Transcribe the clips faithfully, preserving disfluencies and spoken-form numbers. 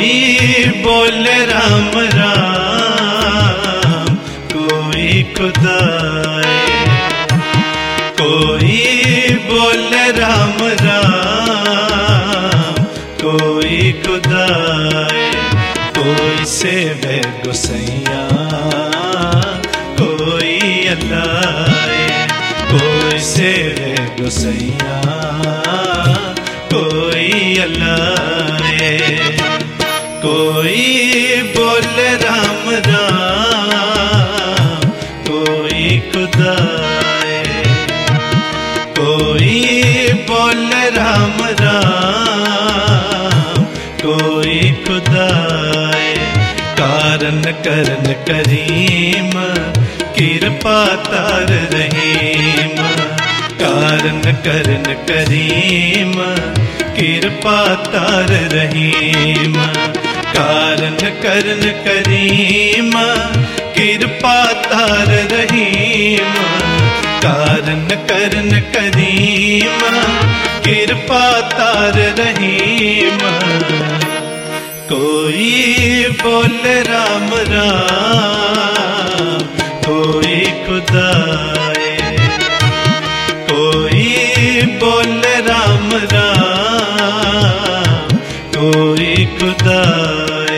बोले राम राम, कोई खुदाए। कोई बोले राम राम, कोई खुदाए। कोई सेवे गोसैया, कोई अल्लाह। कोई सेवे गोसैया, कोई अल्लाह। कोई बोले राम राम, कोई खुदाए। कोई बोले राम राम, कोई खुदाए। कारण करन करीम, कृपा तार रहीम। कारण करन करीम, कृपा तार रहीम। कारण करन करीम, कृपा तार रहीम। कारण करन करीम, कृपा तार रहीम। कोई बोले राम राम, कोई खुदाए। कोई बोले राम राम, कोई खुदाए।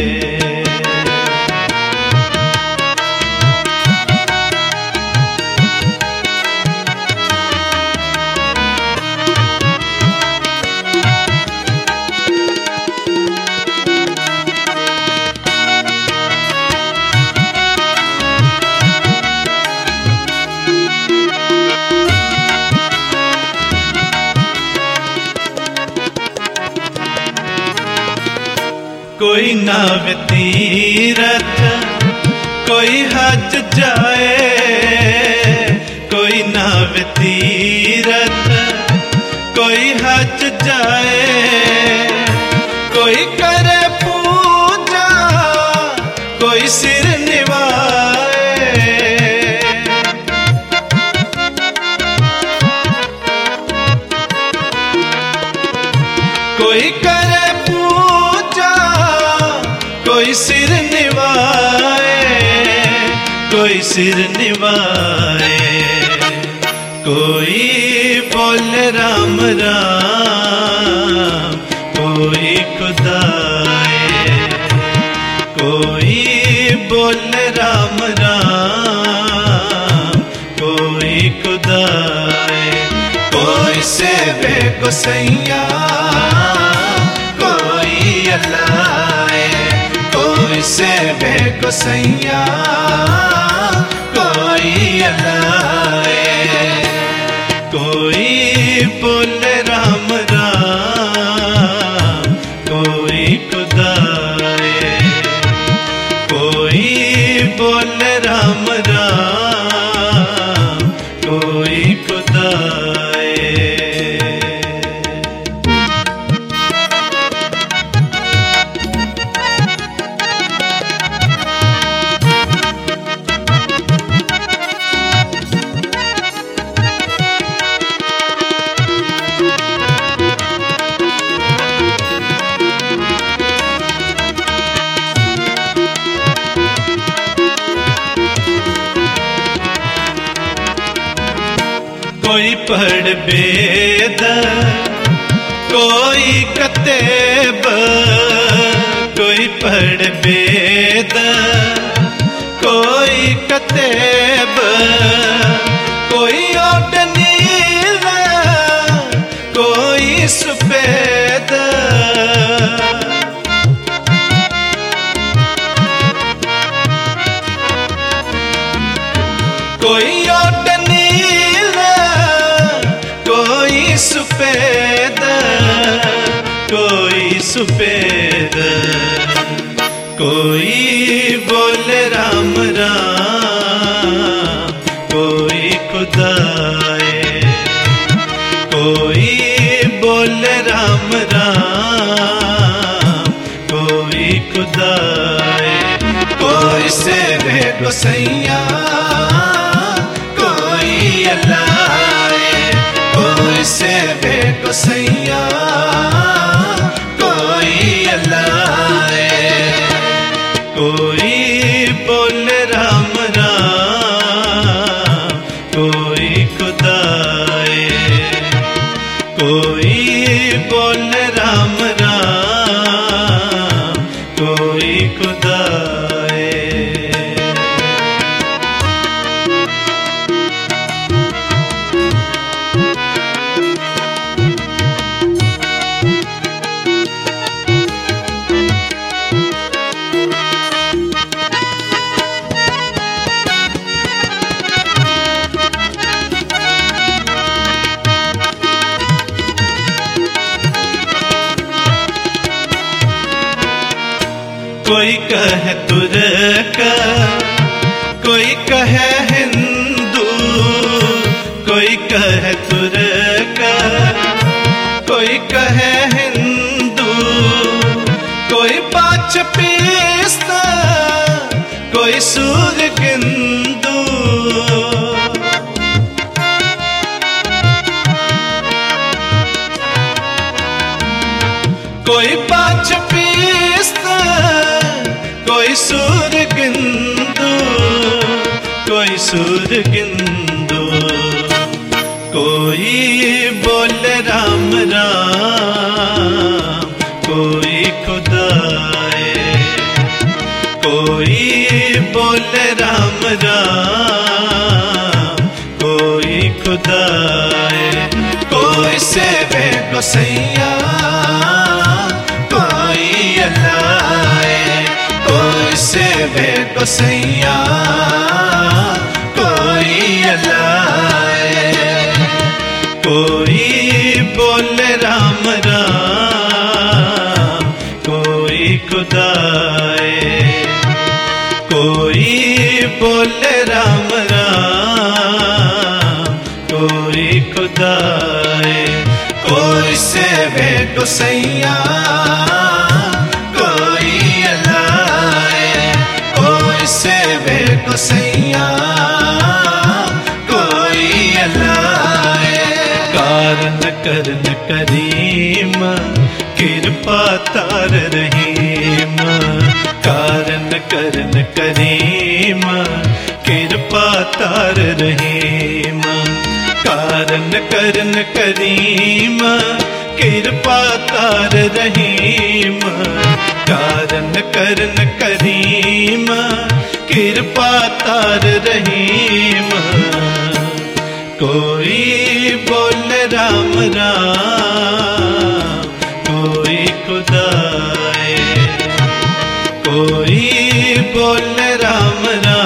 कोई नाव तीरथ, कोई हज जाए। कोई नाव तीरथ, कोई हज जाए। कोई करे पूजा, कोई सिर निवाए। कोई करे कोई सिर निवाए, कोई सिर निवाए। कोई बोले राम राम, कोई खुदाए। कोई बोले राम राम, कोई खुदाए। कोई सेवे गोसैया, कोई अल्लाह। कोई सेवे गोसैया, कोई अल्लाह। कोई बोले राम राम, कोई खुदाए। कोई बोले राम राम, कोई खुदाए। कोई पढ़ वेद, कोई कतेब। कोई पढ़ वेद, कोई कतेब। कोई ओट नील, कोई सफेद। कोई ओट सफेद, कोई सफेद। कोई बोले राम राम, कोई खुदाए। कोई बोले राम राम, कोई खुदाए। कोई सेवे गोसैया, कोई अल्लाह। कोई सेवे गोसैया, कोई अल्लाह। कोई खुदाए। कोई कहे तुर्क, कोई कहे हिंदू, कोई कहे तुर्क, कोई कहे हिंदू, कोई पाँच पीस्ता, कोई सूर गिंदू। कोई पाँच पीस्ता, कोई सूर गिंदू, कोई सूर गिंदू। कोई बोले राम राम, कोई खुदाए। कोई बोले राम राम, कोई खुदाए। कोई सेवे गोसैया, कोई अल्लाह। कोई सेवे गोसैया, कोई अल्लाह। कोई बोले राम राम, कोई खुदाए। कोई बोले राम राम, कोई खुदाए। कोई सेवे गोसैया, सेवे गोसैया, कोई अल्लाह। कारण करन करीम, कृपा तार रहीम। कारण करन करीम, कृपा तार रहीम। कारण करन करीम, कृपा तार रहीम। कारण करन करीम, कृपा तार रहीम। कोई बोले राम राम, कोई खुदाए। कोई बोले राम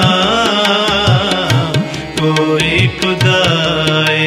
राम, कोई खुदाए।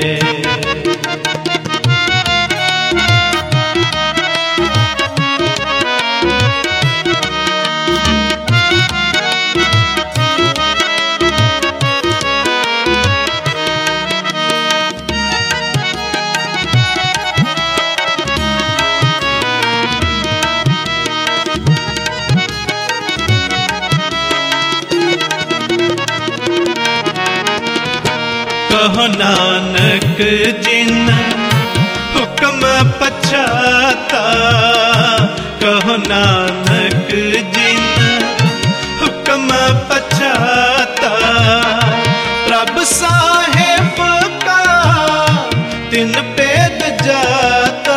कहो नानक जिन हुक्म पछाता। कहो नानक जिन हुक्म पछाता। प्रभ साहेब का तिन पेद जाता।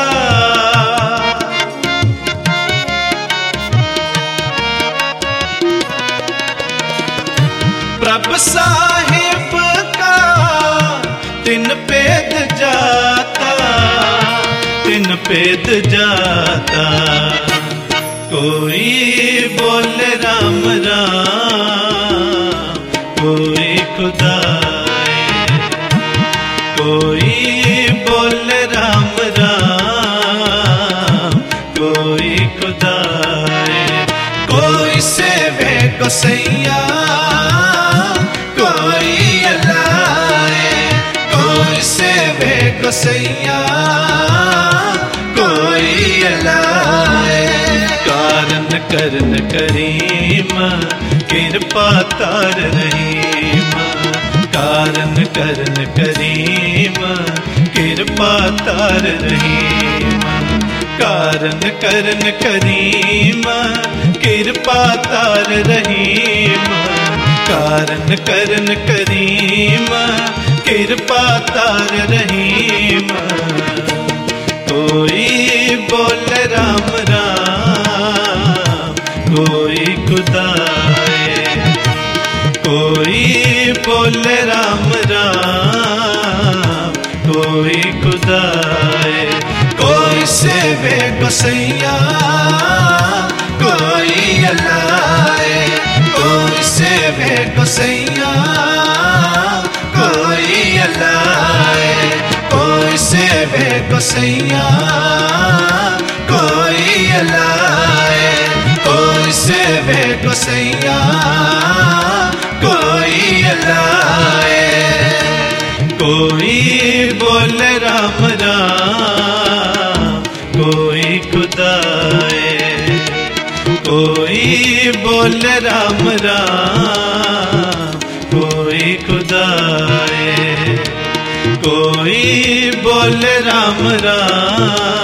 प्रभ साहेब का तिन पेद जाता। तिन पेद जाता। कोई बोले राम राम, कोई खुदाए। कोई बोले राम राम, कोई खुदाए। कोई सेवे गोसैया, कोई अल्लाह। कोई सेवे गोसैया, कोई अल्लाह। कारण करन करीम, कृपा तार रहीम। कारण करन करीम, कृपा तार रहीम। कारण करन करीम, कृपा तार रहीम। कारण करन करीम, कृपा तार रहीम। कोई बोले राम राम, गोसैया कोई अल्लाह है, कोई सेवे गोसैया कोई अल्लाह है। कोई बोले राम राम कोई खुदा है, कोई बोले राम राम कोई खुदा है, कोई बोले राम राम